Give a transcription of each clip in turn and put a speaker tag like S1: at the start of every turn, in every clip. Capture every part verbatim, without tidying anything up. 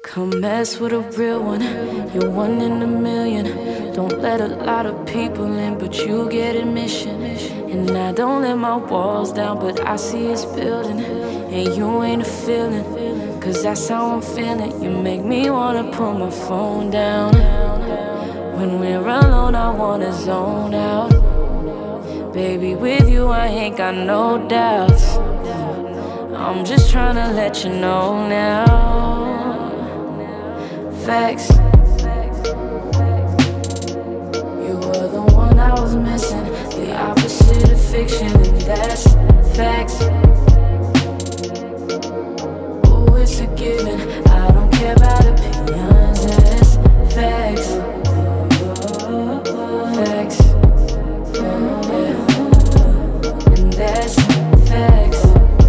S1: Come mess with a real one, you're one in a million. Don't let a lot of people in, but you get admission. And I don't let my walls down, but I see it's building. And you ain't a feeling, cause that's how I'm feeling. You make me wanna put my phone down. When we're alone, I wanna zone out. Baby, with you, I ain't got no doubts. I'm just tryna let you know now. Facts. You were the one I was missing, the opposite of fiction, and that's facts. Oh, it's a given, I don't care about opinions, that's facts. Facts. Yeah. And that's facts.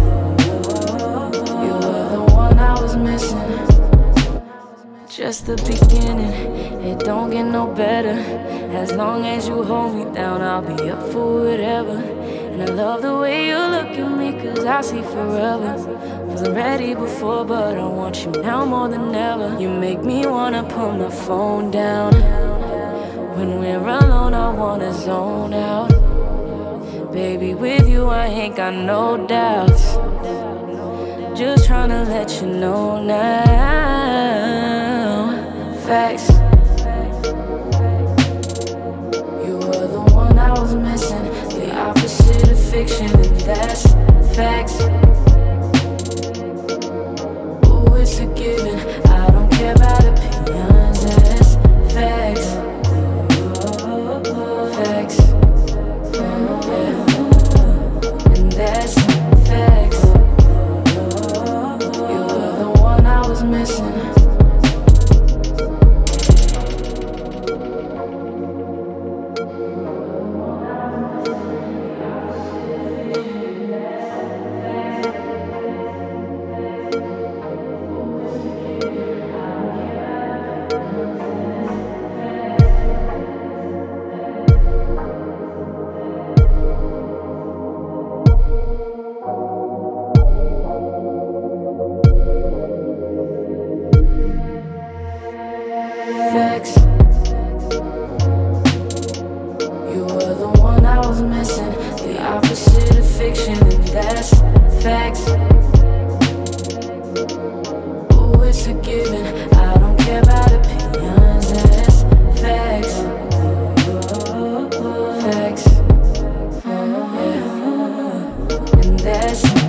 S1: You were the one I was missing. Just the beginning, it don't get no better. As long as you hold me down, I'll be up for whatever. And I love the way you look at me, cause I see forever. Wasn't ready before, but I want you now more than ever. You make me wanna put my phone down. When we're alone, I wanna zone out. Baby, with you, I ain't got no doubts. Just tryna let you know now. Facts. You were the one I was missing, the opposite of fiction, and that's facts. Oh, it's a given, I don't care about opinions, that's facts. Facts. Yeah. And that's facts. You were the one I was missing. Facts. You were the one I was missing, the opposite of fiction, and that's facts. Oh, it's a given, I don't care about opinions, that's facts. Facts. Yeah. And that's